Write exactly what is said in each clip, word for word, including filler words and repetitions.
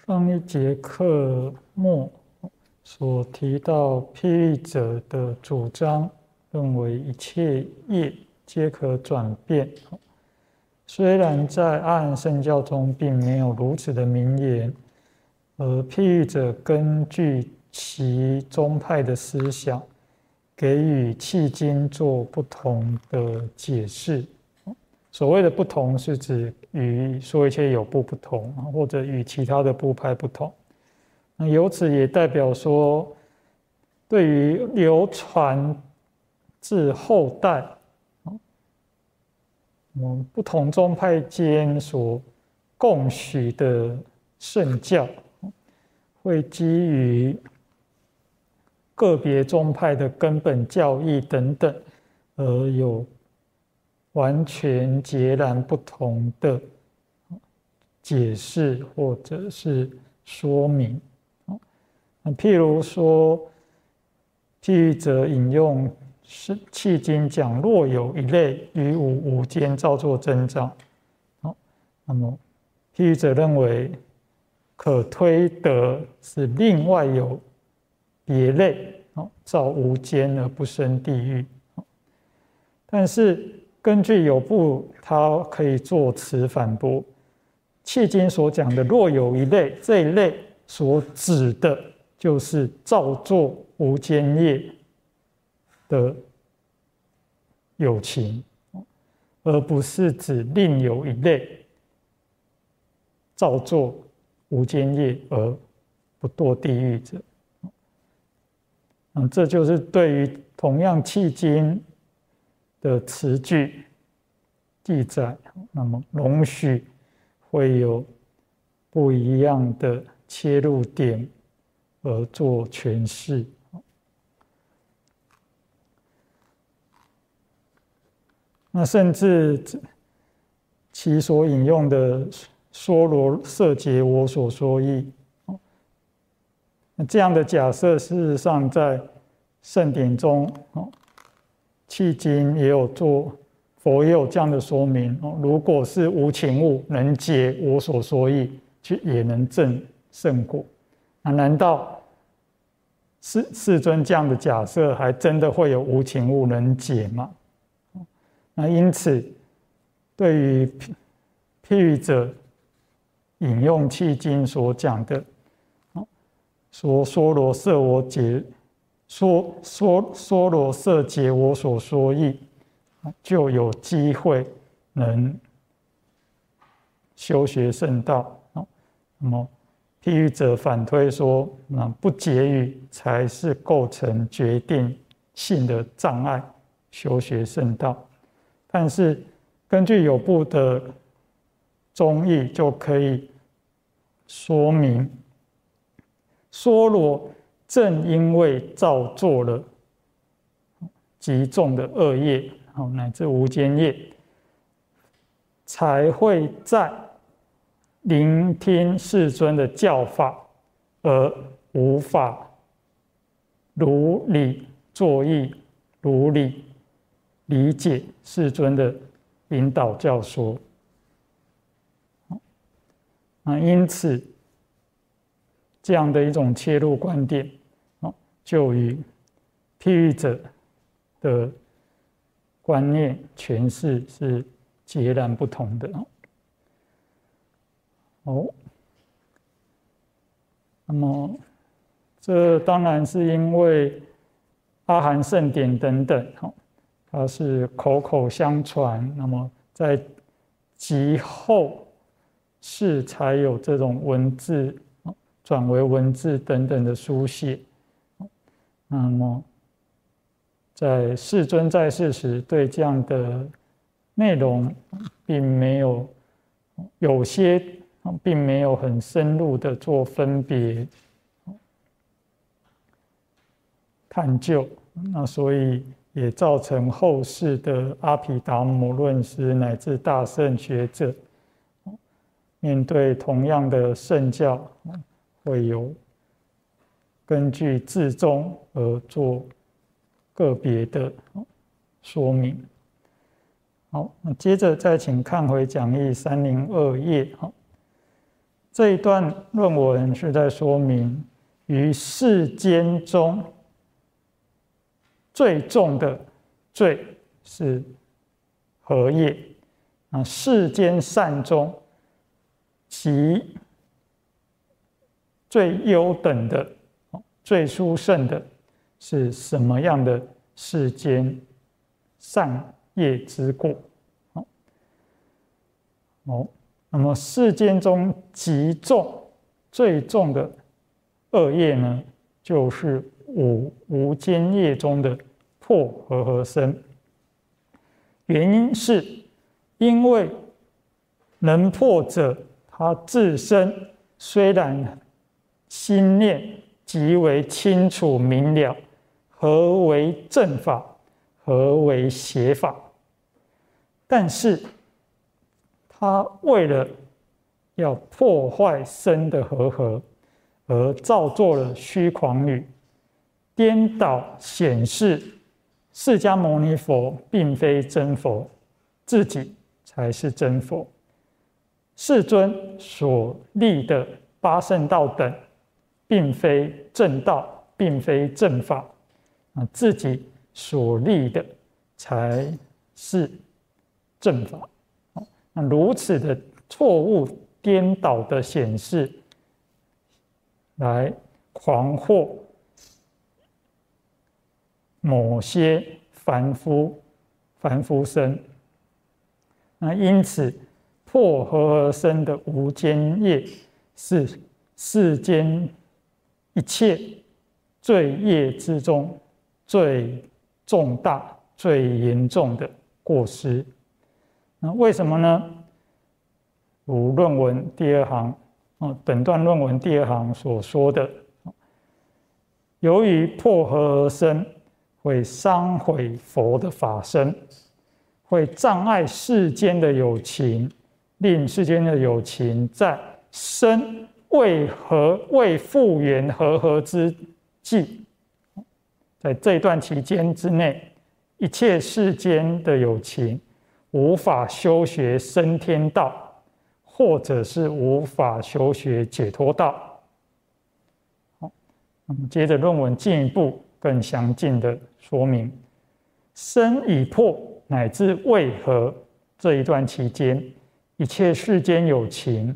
上一节课末所提到譬喻者的主张，认为一切业皆可转变。虽然在阿含圣教中并没有如此的明言，而譬喻者根据其宗派的思想，给予契经做不同的解释。所谓的不同，是指与说一切有部不同，或者与其他的部派不同。那由此也代表说，对于流传至后代，我们不同宗派间所共许的圣教，会基于个别宗派的根本教义等等，而有完全截然不同的解释或者是说明。譬如说，譬喻者引用契经讲，若有一类于无无间造作增长，那么譬喻者认为可推得是另外有别类造无间而不生地狱。但是根据有部，它可以作此反驳：契经所讲的若有一类，这一类所指的就是造作无间业的有情，而不是指另有一类造作无间业而不堕地狱者。嗯，这就是对于同样契经的词句记载，那么容许会有不一样的切入点而做诠释。那甚至其所引用的娑罗舍解我所说义，那这样的假设，事实上在圣典中，契经也有做，佛也有这样的说明：如果是无情物能解我所说义，也能证圣果。那难道世世尊这样的假设，还真的会有无情物能解吗？那因此，对于譬喻者引用契经所讲的，说娑罗舍我解，说说娑罗舍解我所说义，就有机会能修学圣道。那么譬喻者反推说，那不解语才是构成决定性的障碍，修学圣道。但是根据有部的宗义，就可以说明，娑罗正因为造作了极重的恶业，乃至无间业，才会在聆听世尊的教法而无法如理作意，如理理解世尊的引导教说。那因此，这样的一种切入观点，就与譬喻者的观念诠释是截然不同的。哦，那么这当然是因为阿含圣典等等，它是口口相传，那么在极后世才有这种文字转为文字等等的书写。那么在世尊在世时，对这样的内容并没有有些并没有很深入的做分别探究，那所以也造成后世的阿毗达摩论师乃至大圣学者，面对同样的圣教，会有根据自宗而做个别的说明。好，那接着再请看回讲义三零二页。 这一段论文是在说明于世间中最重的罪是何业？啊，世间善中其最优等的、最殊胜的是什么样的世间善业之过？哦，那么世间中极重、最重的恶业呢，就是五无间业中的破和合身。原因是因为能破者，他自身虽然心念极为清楚明了，何为正法，何为邪法，但是他为了要破坏身的和合，而造作了虚诳语，颠倒显示释迦牟尼佛并非真佛，自己才是真佛。世尊所立的八圣道等，并非正道，并非正法，啊，自己所立的才是正法。那如此的错误颠倒的显示，来诳惑某些凡夫凡夫身。那因此破和合身的无间业是世间一切罪业之中最重大、最严重的过失。那为什么呢？如论文第二行，本段论文第二行所说的，由于破和合身会伤毁佛的法身，会障碍世间的有情，令世间的有情在身未和未复原和合之际，在这一段期间之内，一切世间的有情无法修学升天道，或者是无法修学解脱道。好，那么接着论文进一步更详尽的说明，身已破乃至未合这一段期间，一切世间有情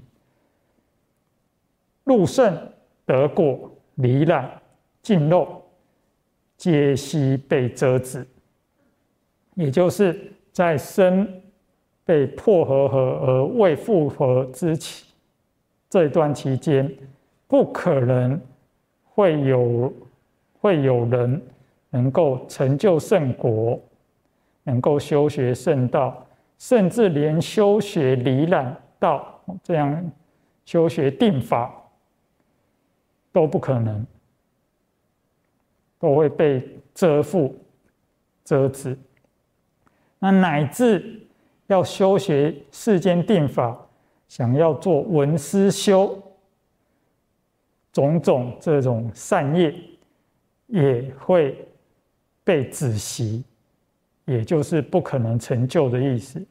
入圣得果离染尽漏，皆悉被遮止。也就是在身被破和合而未复合之期这一段期间，不可能会有会有人能够成就圣果，能够修学圣道，甚至连修学离染道这样修学定法都不可能，都会被遮覆遮止。那乃至要修学世间定法，想要做闻思修，种种这种善业也会被止息，也就是不可能成就的意思。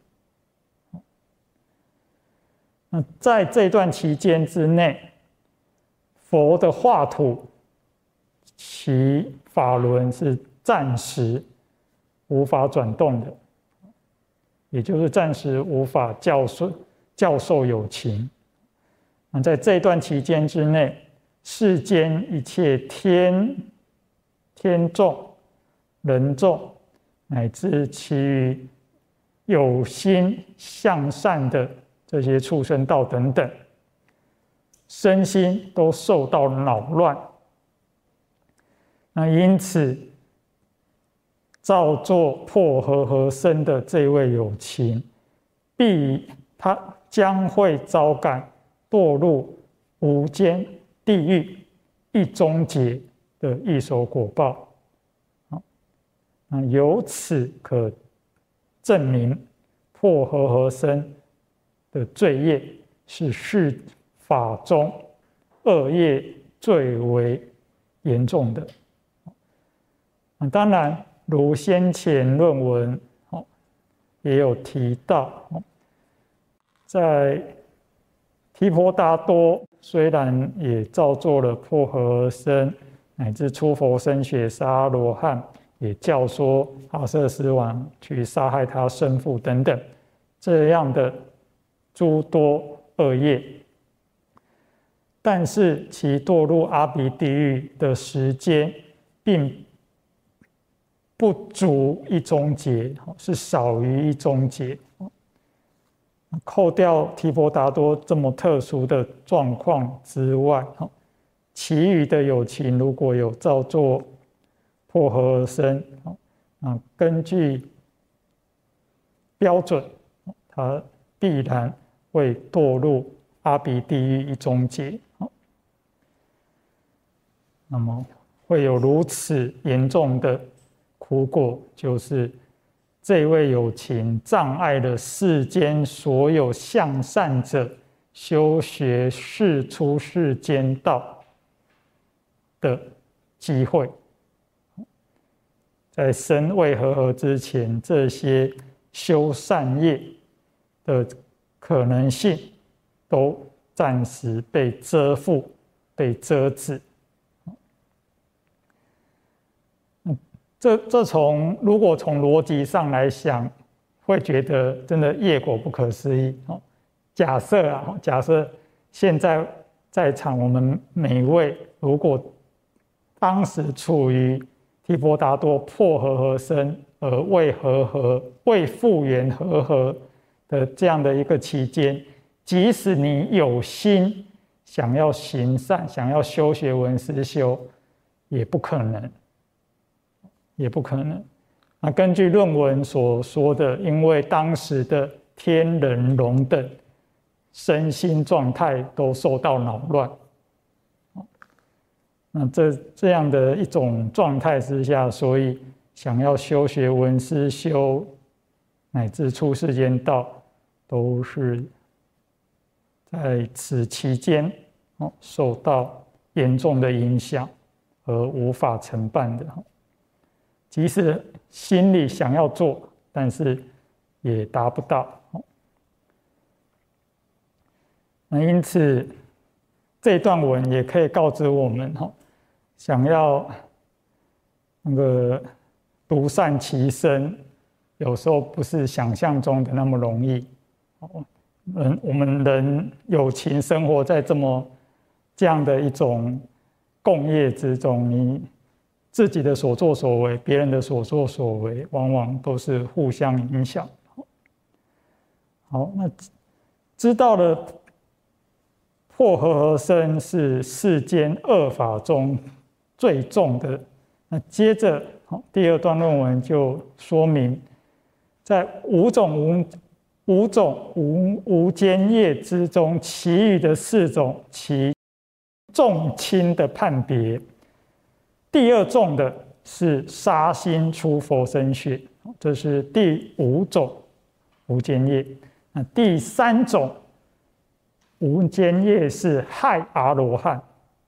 那在这段期间之内，佛的化土，其法轮是暂时无法转动的，也就是暂时无法教授教授有情。那在这段期间之内，世间一切天天众、人众，乃至其余有心向善的这些畜生道等等，身心都受到扰乱。那因此造作破和合身的这位有情，必他将会遭感堕入无间地狱一终结的一手果报。那由此可证明破和合身的罪业是世法中恶业最为严重的。当然如先前论文也有提到，在提婆达多虽然也造作了破和合身，乃至出佛身血杀阿罗汉，也教唆阿舍斯王去杀害他生父等等这样的诸多恶业，但是其堕入阿鼻地狱的时间并不足一中劫，是少于一中劫。扣掉提婆达多这么特殊的状况之外，其余的有情如果有造作破和合身，根据标准，他必然会堕入阿鼻地狱一中劫。那么会有如此严重的苦果，就是这位有情障碍了世间所有向善者修学世出世间道的机会。在生未和合之前，这些修善业的可能性都暂时被遮覆、被遮止。这这从如果从逻辑上来想，会觉得真的业果不可思议。假设啊，假设现在在场我们每位，如果当时处于提婆达多破和合身而未和合、未复原和合的这样的一个期间，即使你有心想要行善、想要修学闻思修，也不可能。也不可能。那根据论文所说的，因为当时的天人龙等身心状态都受到扰乱，那这这样的一种状态之下，所以想要修学闻思修乃至出世间道，都是在此期间受到严重的影响而无法承办的。即使心里想要做，但是也达不到。那因此，这段文也可以告知我们，想要那个独善其身，有时候不是想象中的那么容易。人我们人有情生活在这么这样的一种共业之中，你自己的所作所为，别人的所作所为，往往都是互相影响。好，那知道了破和合身是世间恶法中最重的，那接着第二段论文就说明，在五种无五种无无间业之中，其余的四种其重轻的判别。第二重的是杀心出佛身血，这是第五种无间业。那第三种无间业是害阿罗汉。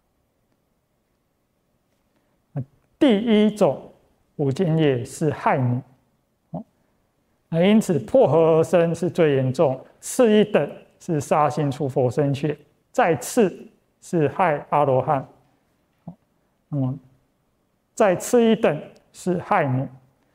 第一种无间业是害母。因此破和合身是最严重，次一等是杀心出佛身血，再次是害阿罗汉。那么再次一等是害母。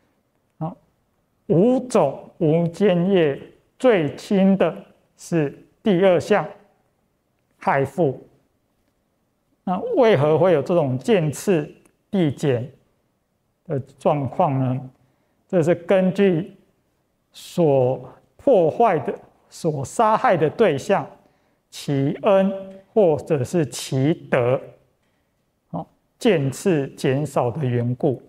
五种无间业最轻的是第二项害父。那为何会有这种渐次递减的状况呢？这是根据所破坏的、所杀害的对象其恩或者是其德渐次减少的缘故。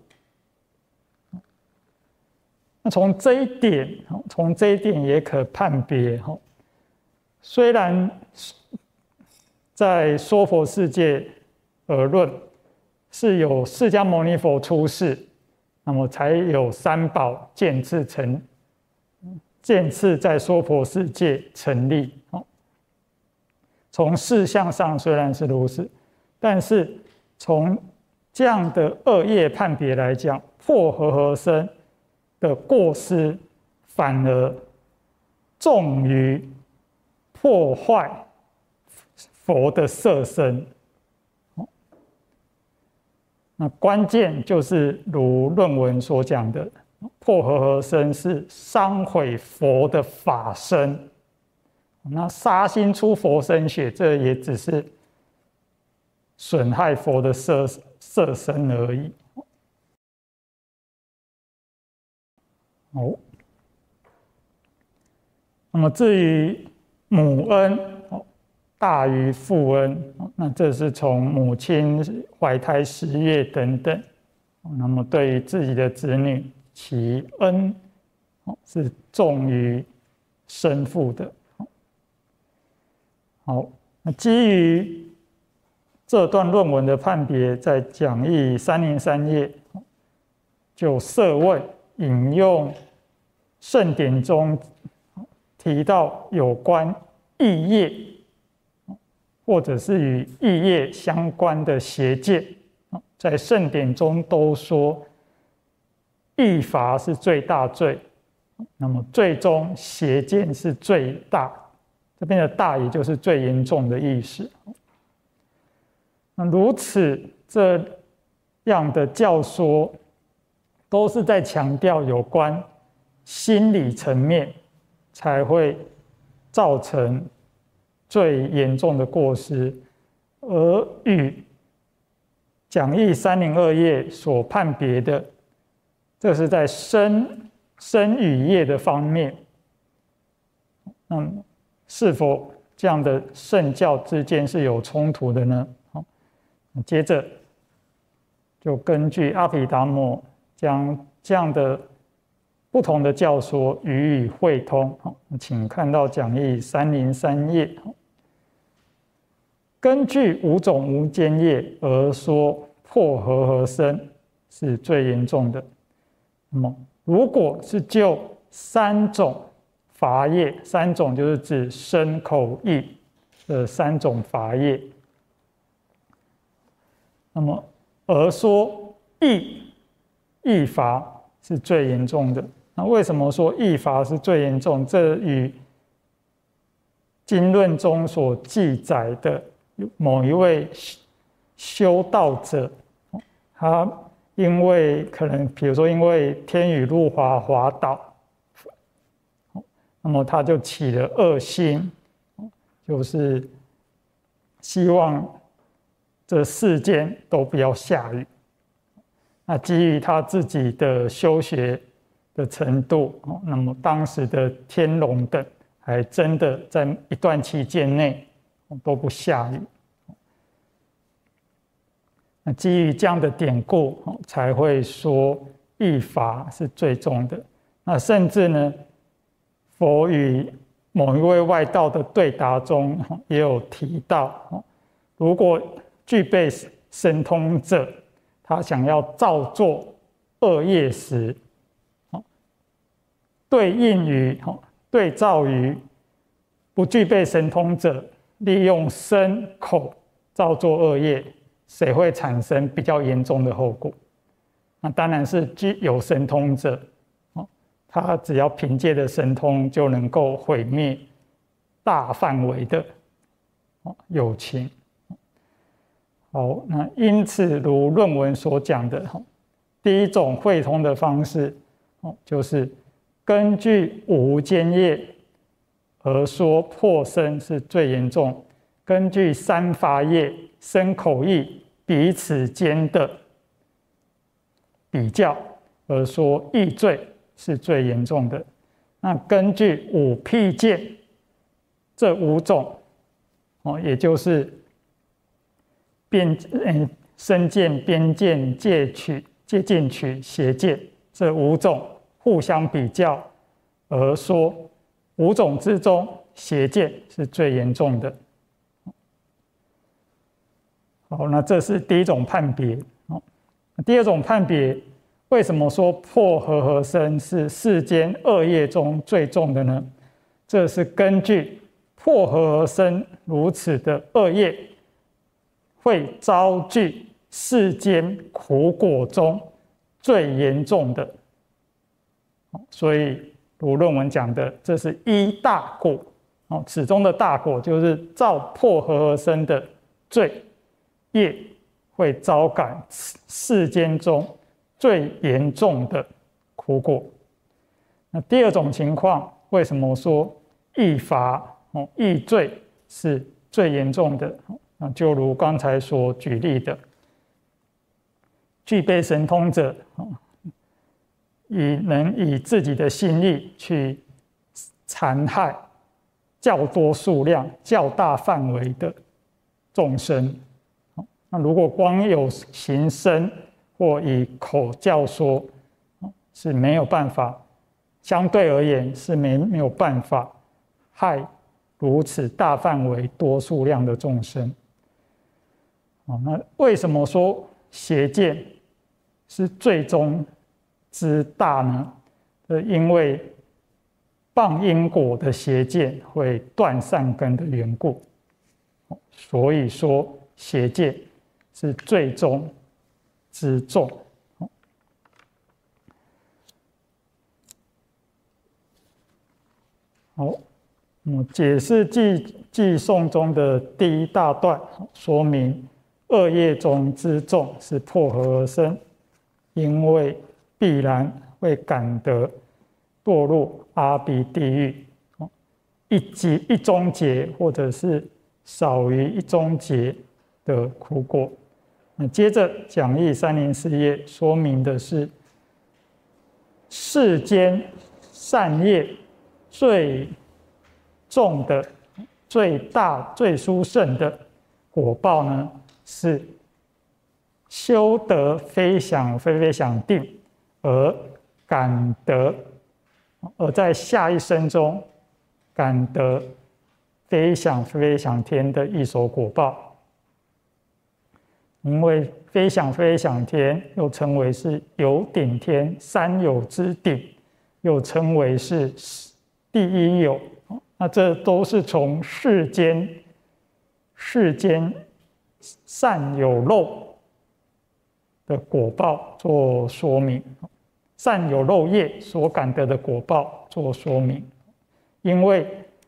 那从这一点，从这一点也可判别，虽然在说佛世界而论，是有释迦牟尼佛出世，那么才有三宝渐次成，渐次在说佛世界成立。从事相上虽然是如此，但是从这样的恶业判别来讲，破和合身的过失反而重于破坏佛的色身。那关键就是如论文所讲的，破和合身是伤毁佛的法身。那杀心出佛身血，这也只是损害佛的色色身而已。好，那么至于母恩大于父恩，那这是从母亲怀胎十月等等，那么对于自己的子女，其恩是重于生父的。好，那基于这段论文的判别，在讲义三零三页就设问引用圣典中提到有关异业，或者是与异业相关的邪见，在圣典中都说异法是最大罪，那么最终邪见是最大。这边的大也就是最严重的意思。那如此这样的教说，都是在强调有关心理层面才会造成最严重的过失，而与讲义三零二页所判别的，这是在身身与业的方面。那么是否这样的圣教之间是有冲突的呢？好，接着就根据阿毗达摩将这样的不同的教说予以汇通。好，请看到讲义三零三页。根据五种无间业而说破和合身是最严重的。那么如果是就三种法业，三种就是指身口意的三种法业，那么而说意意法是最严重的。那为什么说意法是最严重？这与经论中所记载的某一位修道者，他因为可能比如说因为天雨路滑滑倒，那么他就起了恶心，就是希望这世间都不要下雨。那基于他自己的修学的程度，那么当时的天龙等还真的在一段期间内都不下雨。那基于这样的典故，才会说义法是最重的。那甚至呢，佛与某一位外道的对答中也有提到，如果具备神通者，他想要造作恶业时，对应于对照于不具备神通者利用身口造作恶业，谁会产生比较严重的后果？那当然是具有神通者，他只要凭借着神通就能够毁灭大范围的有情。好，那因此如论文所讲的，第一种汇通的方式，就是根据五无间业而说破身是最严重，根据三法业身口意彼此间的比较而说意罪是最严重的。那根据五辟见这五种，也就是边身见、边见、戒取、戒禁取、邪见这五种互相比较而说，五种之中邪见是最严重的。好，那这是第一种判别。第二种判别，为什么说破和合身是世间恶业中最重的呢？这是根据破和合身如此的恶业会遭具世间苦果中最严重的，所以如论文讲的，这是一大过哦，此中的大果就是照破和而生的罪业，会招感世间中最严重的苦果。那第二种情况，为什么说易罚、哦易罪是最严重的？那就如刚才所举例的，具备神通者，以能以自己的心力去残害较多数量、较大范围的众生。那如果光有行身或以口教说，是没有办法，相对而言是没没有办法害如此大范围、多数量的众生。那为什么说邪见是最终之大呢？因为谤因果的邪见会断善根的缘故，所以说邪见是最终之重。好，解释偈偈颂中的第一大段，说明恶业中之重是破和而生，因为必然会感得堕入阿鼻地狱，一劫一中劫或者是少于一中劫的苦果。那接着讲义三零四页说明的是世间善业最重的、最大、最殊胜的果报呢，是修得非想非非想定，而感得，而在下一生中感得非想非非想天的一手果报。因为非想非非想天又称为是有顶天，三有之顶，又称为是第一有。那这都是从世间世间善有漏的果报做说明，善有漏业所感得的果报做说明，因为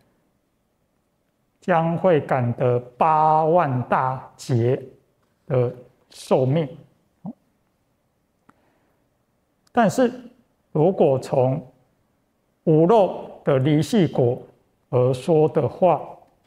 将会感得八万大劫的寿命。但是如果从无漏的离系果而说的话，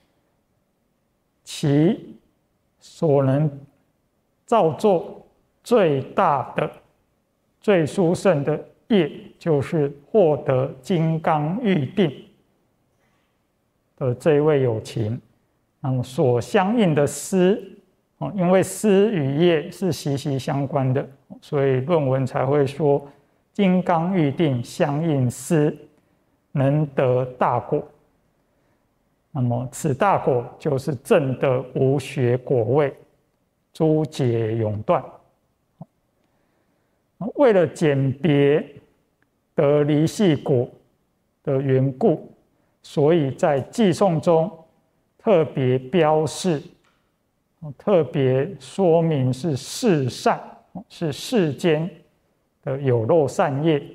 其所能造作最大的、最殊胜的业，就是获得金刚玉定的这一位有情。那么所相应的思，因为思与业是息息相关的，所以论文才会说金刚玉定相应思，能得大果。那么此大果就是证得无学果位，诸劫永断。为了鉴别得离系果的缘故，所以在偈颂中特别标示，特别说明是世善，是世间的有漏善业。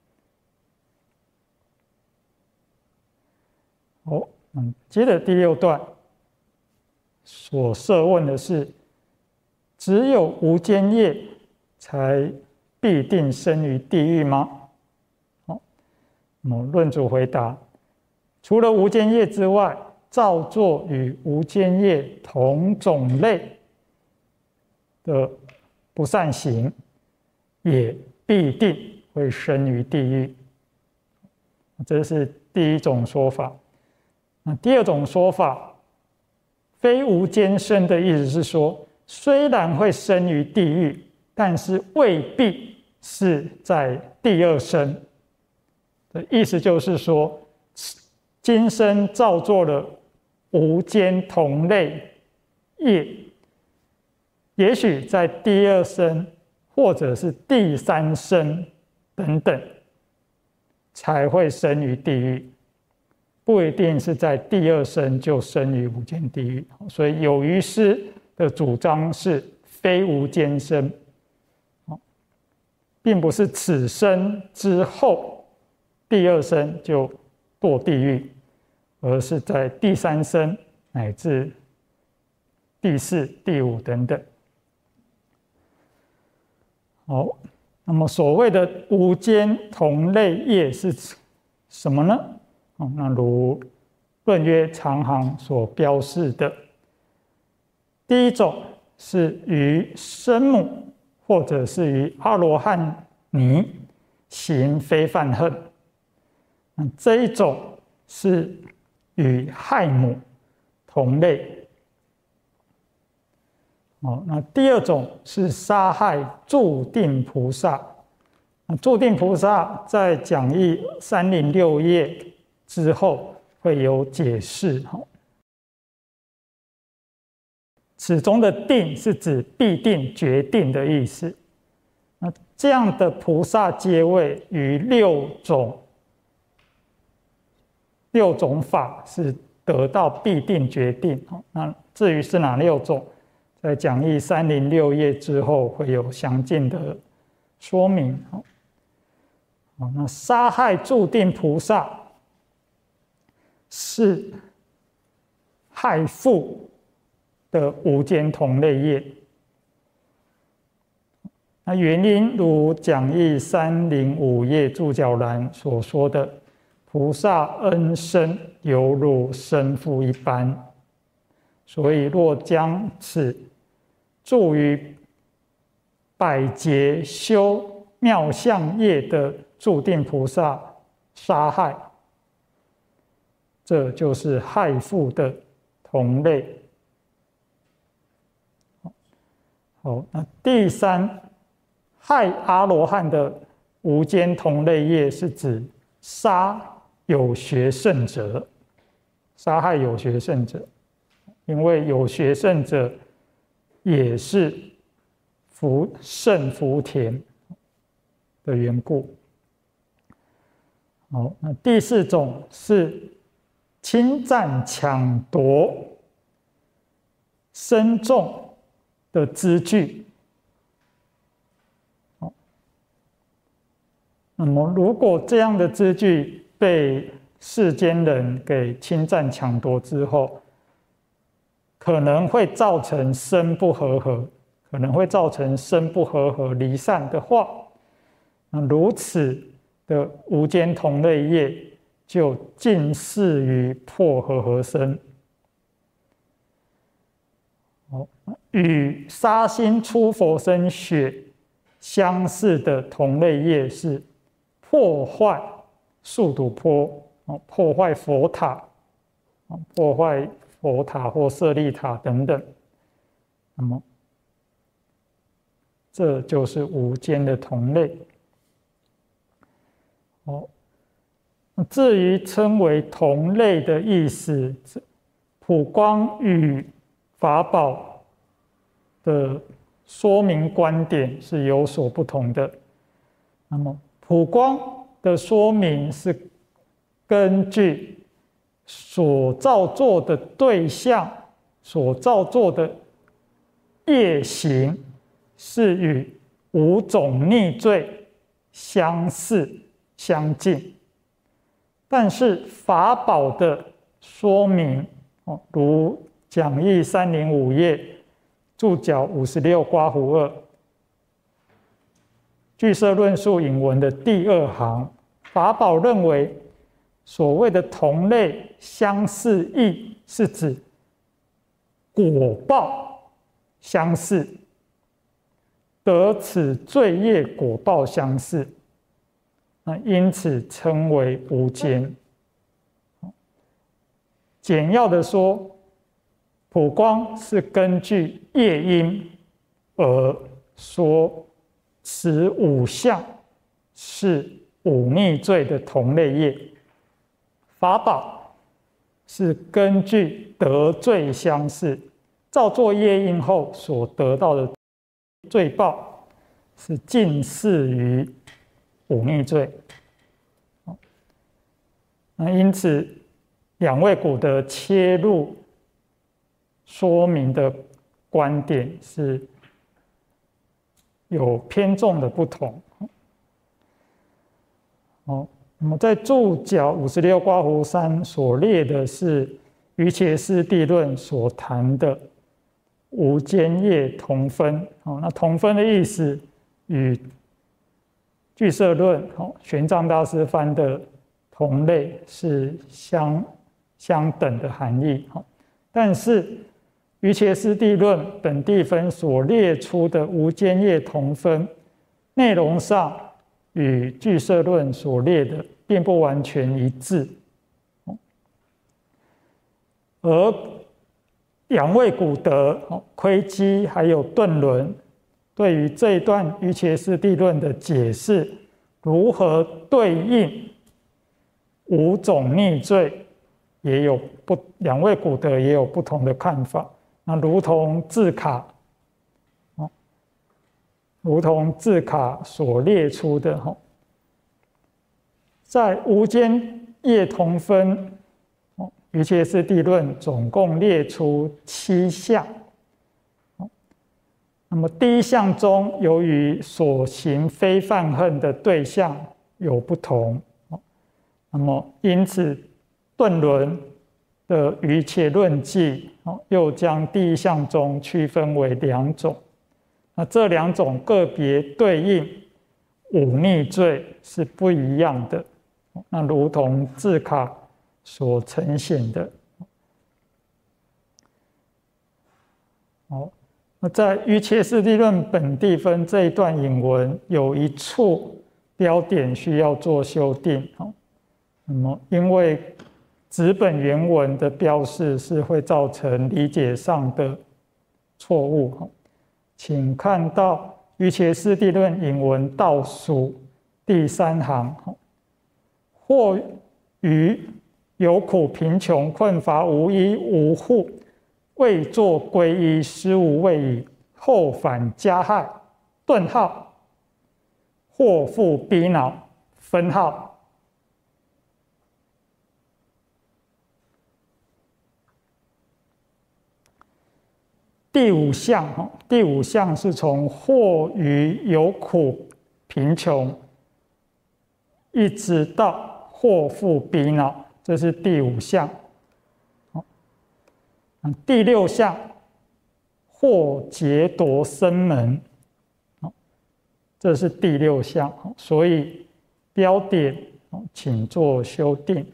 好，嗯，接着第六段所设问的是：只有无间业才必定生于地狱吗？好，那么论主回答：除了无间业之外，造作与无间业同种类的不善行，也必定会生于地狱。这是第一种说法。那第二种说法，非无间生的意思是说，虽然会生于地狱，但是未必是在第二生。的意思就是说，今生造作了无间同类业，也许在第二生或者是第三生等等才会生于地狱，不一定是在第二生就生于无间地狱。所以有余师的主张是非无间生，并不是此生之后第二生就堕地狱， 而是在第三生乃至第四、第五等等。好，那么所谓的无间同类业是什么呢？哦，那如论曰长行所标示的，第一种是于生母或者是于阿罗汉尼行非犯恨，那这一种是与害母同类。哦，那第二种是杀害注定菩萨。那注定菩萨在讲义三零六页之后会有解释。此中的定是指必定、决定的意思。那这样的菩萨阶位与六种六种法是得到必定决定。那至于是哪六种，在讲义三零六页之后会有详尽的说明。那杀害注定菩萨是害父的无间同类业。那原因如讲义三零五页注脚栏所说的，菩萨恩生犹如生父一般，所以若将此助于百劫修妙相业的注定菩萨杀害，这就是害父的同类。好，那第三，害阿罗汉的无间同类业是指杀有学圣者，杀害有学圣者，因为有学圣者也是福圣福田的缘故。好，那第四种是侵占抢夺身众的资具。那么如果这样的资具被世间人给侵占抢夺之后，可能会造成身不和合，可能会造成身不和合离散的话，那如此的无间同类业就近似于破和合身。与杀心出佛身血相似的同类业是破坏宿堵坡，破坏佛塔，破坏佛塔或舍利塔等等。那么这就是无间的同类。哦，至于称为同类的意思，普光与法宝的说明观点是有所不同的。那么普光的说明是根据所造作的对象所造作的业行是与五种逆罪相似相近，但是法宝的说明，如讲义三零五页注脚五十六括弧二俱舍论述引文的第二行，法宝认为所谓的同类相似义是指果报相似，得此罪业果报相似，那因此称为无间。简要的说，普光是根据业因而说此五项是五逆罪的同类业，法宝是根据得罪相似，造作业因后所得到的罪报是近似于五逆罪。那因此两位古德切入说明的观点是有偏重的不同。哦， 那么在注脚五十六刮胡三所列的是瑜伽师地论所谈的无间业同分。那同分的意思与俱舍论玄奘大师翻的同类是相相等的含义。但是瑜伽师地论本地分所列出的无间业同分内容上与俱舍论所列的并不完全一致，而两位古德窥基还有顿伦对于这一段瑜伽师地论的解释，如何对应五种逆罪，也有不两位古德也有不同的看法。那如同智卡，如同智卡所列出的，在无间业同分瑜伽师地论总共列出七项。那么第一项中，由于所行非犯恨的对象有不同，那么因此顿伦的瑜伽论记又将第一项中区分为两种。那这两种个别对应五逆罪是不一样的。那如同智卡所呈现的。好，那在瑜伽师地论本地分这一段引文有一处标点需要做修订。那么因为纸本原文的标示是会造成理解上的错误，请看到瑜伽师地论引文倒数第三行，或于有苦贫穷困乏无依无护，未作皈依，师无畏矣，后反加害，顿号，祸复逼恼，分号。第五项，第五项是从或于有苦贫穷，一直到祸复逼恼，这是第五项。第六项，或劫夺生门，这是第六项，所以标点请做修订。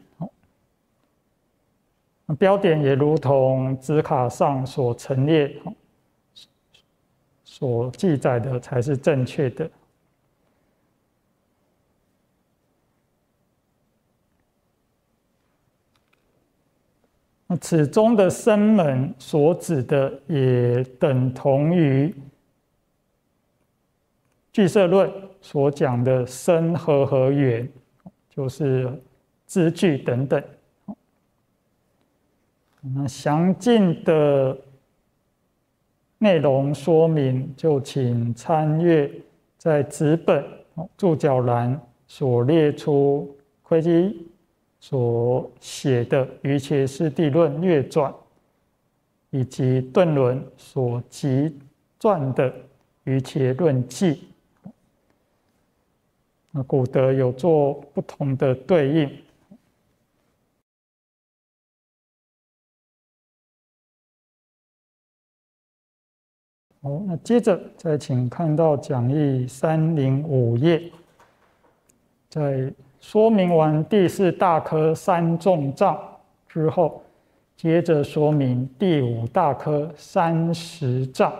标点也如同纸卡上所陈列、所记载的才是正确的。此中的生门所指的也等同于俱舍论所讲的生和合缘，就是支具等等。那详尽的内容说明，就请参阅在纸本注脚栏所列出窥基所写的《瑜伽师地论略传》，以及顿伦所集撰的《瑜伽论记》。那古德有做不同的对应。好，那接着再请看到讲义三零五页，在说明完第四大科三重障之后，接着说明第五大科三十障。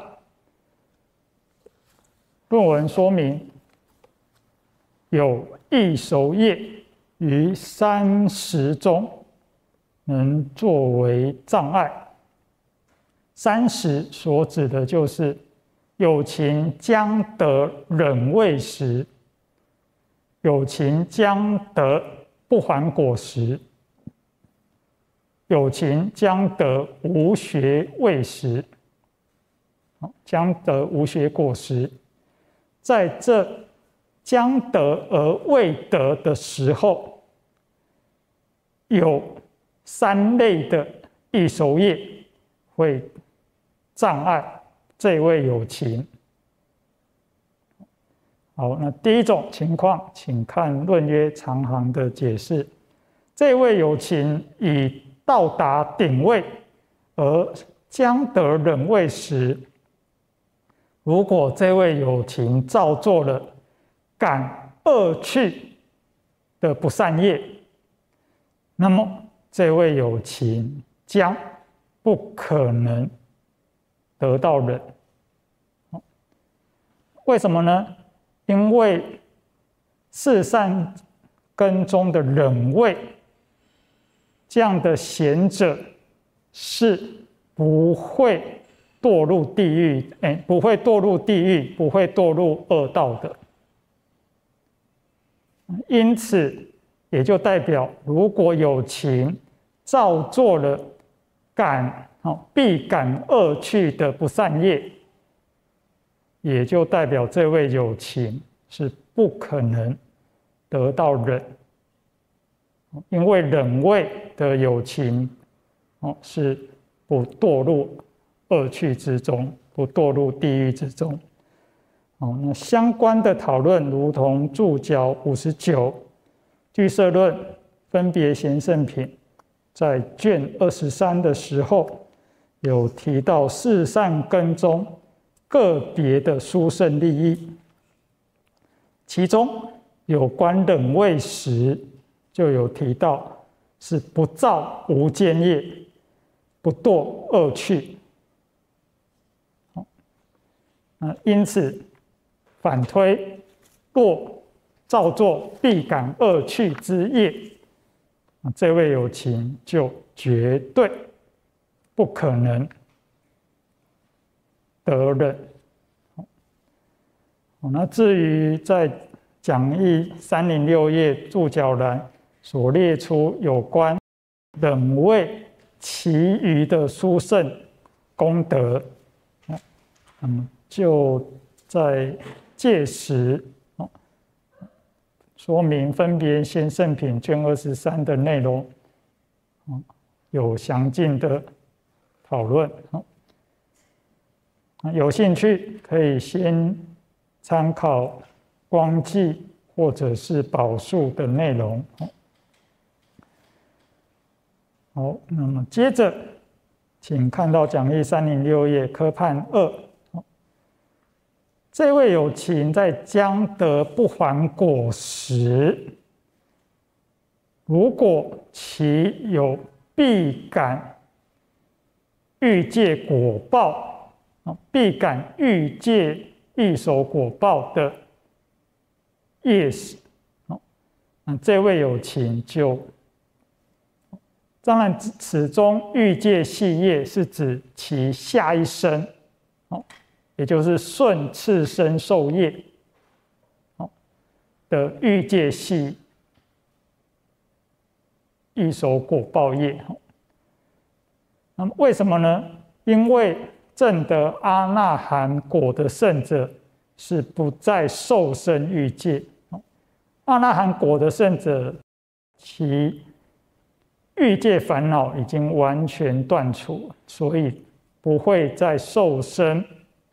论文说明有一熟业于三十中能作为障碍。三十所指的就是有情将得忍位时，有情将得不还果时，有情将得无学位时，将得无学果时，在这将得而未得的时候，有三类的异熟业会障碍这位有情。 好，那第一种情况，请看《论曰长行》的解释。这位有情已到达顶位，而将得忍位时，如果这位有情造作了感恶趣的不善业，那么这位有情将不可能得到忍。为什么呢？因为四善根中的忍位，这样的贤者是不会堕入地狱，哎，不会堕入地狱，不会堕入恶道的。因此，也就代表，如果有情造作了感必感恶趣的不善业，也就代表这位有情是不可能得到忍，因为忍位的有情是不堕入恶趣之中，不堕入地狱之中。那相关的讨论如同注脚五十九俱舍论分别贤圣品在卷二十三的时候有提到四善根中个别的殊胜利益，其中有关忍位时就有提到是不造无间业，不堕恶趣。因此反推，若造作必感恶趣之业，这位有情就绝对不可能得忍。那至于在讲义三零六页注脚栏所列出有关忍位其余的殊胜功德，那么就在届时说明分别贤圣品卷二十三的内容，有详尽的讨论。有兴趣可以先参考光记或者是宝树的内容。好，那么接着请看到讲义三零六页科判二，这位有情在将得不还果时，如果其有必感欲界果报，必感欲界异熟果报的业时，那这位有情就，当然此中欲界系业是指其下一生，也就是顺次生受业的欲界系异熟果报业。那么为什么呢？因为证得阿那含果的圣者是不再受生欲界，阿那含果的圣者，其欲界烦恼已经完全断除，所以不会再受生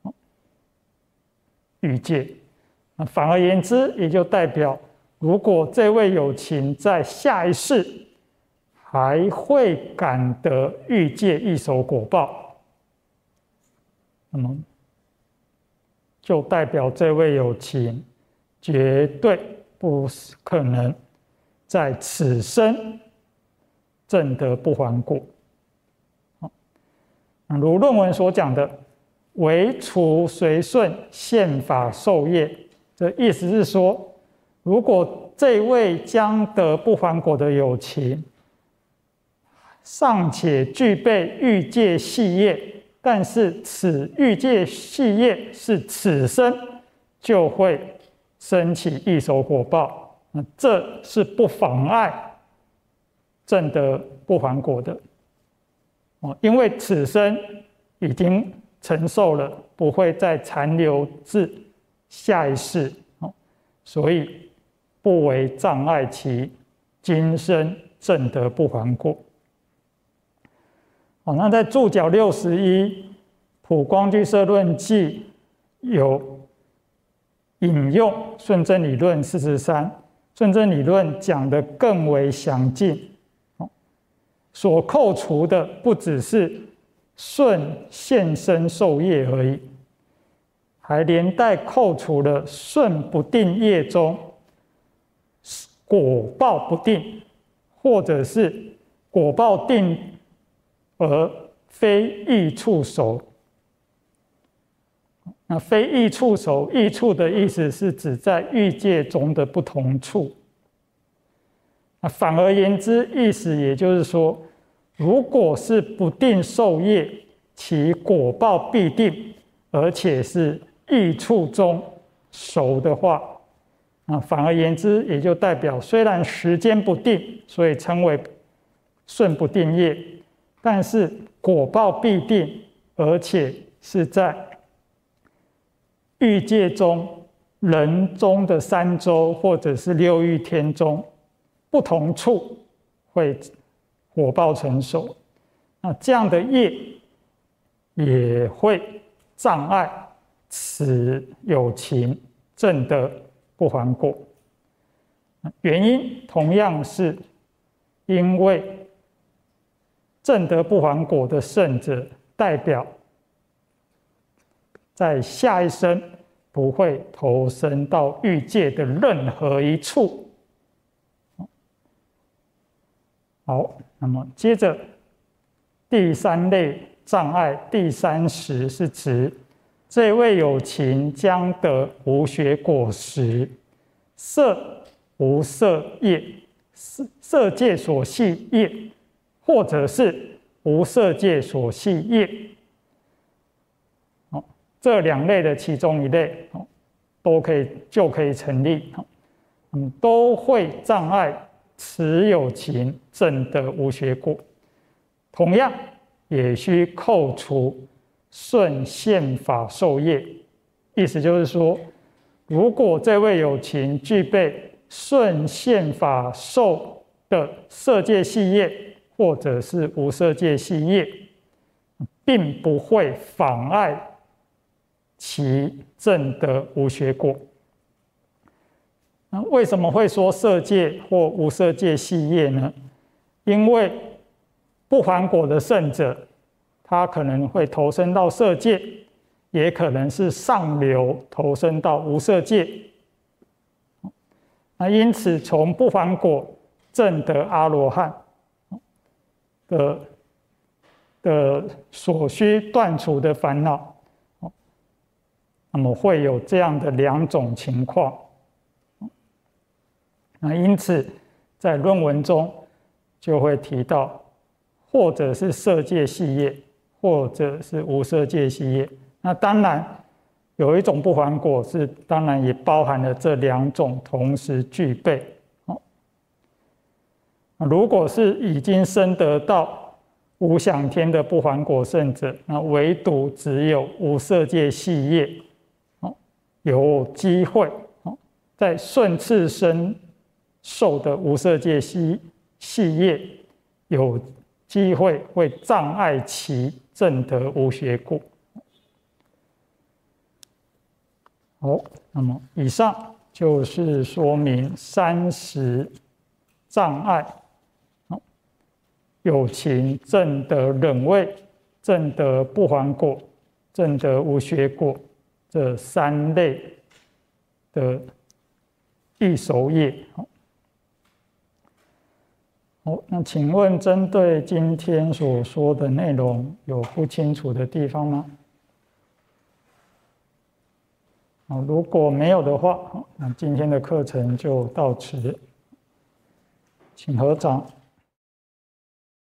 欲界。反而言之，也就代表，如果这位有情在下一世还会感得欲界异熟果报，那么就代表这位有情绝对不可能在此生证得不还果。如论文所讲的，唯除随顺宪法受业，这意思是说，如果这位将得不还果的有情尚且具备欲界系业，但是此欲界系业是此生就会升起异熟果报，这是不妨碍证得不还果的，因为此生已经承受了，不会再残留至下一世，所以不为障碍其今生证得不还果。那在注脚六十一《普光俱舍论记》有引用顺真理论四十三，顺真理论讲得更为详尽，所扣除的不只是顺现身受业而已，还连带扣除了顺不定业中果报不定，或者是果报定而非易触熟。那非易触熟，易触的意思是指在欲界中的不同处。那反而言之，意思也就是说，如果是不定受业，其果报必定，而且是易触中熟的话，啊，反而言之，也就代表虽然时间不定，所以称为顺不定业，但是果报必定，而且是在欲界中人中的三洲或者是六欲天中不同处会果报成熟，那这样的业也会障碍此有情证得不还果。原因同样是因为证得不还果的圣者，代表在下一生不会投身到欲界的任何一处。好，那么接着第三类障碍，第三十是指这位有情将得无学果时，色无色业，色界所系业，或者是无色界所系业。这两类的其中一类，都可以就可以成立，嗯，都会障碍此有情证得无学果。同样，也需扣除顺现法受业。意思就是说，如果这位有情具备顺现法受的色界系业，或者是无色界系业，并不会妨碍其证得无学果。那为什么会说色界或无色界系业呢？因为不还果的圣者，他可能会投身到色界，也可能是上流投身到无色界。那因此，从不还果证得阿罗汉的的所需断除的烦恼，那么会有这样的两种情况。那因此，在论文中就会提到，或者是色界系业，或者是无色界系业。那当然，有一种不还果是，当然也包含了这两种同时具备。如果是已经升得到无想天的不还果圣者，那唯独只有无色界系业有机会在顺次生受的无色界系系业有机会会障碍其证得无学果。好，那么以上就是说明三十障碍，有情证得忍位、证得不还果、证得无学果这三类的易熟业。好，那请问针对今天所说的内容，有不清楚的地方吗？好，如果没有的话，那今天的课程就到此，请合掌。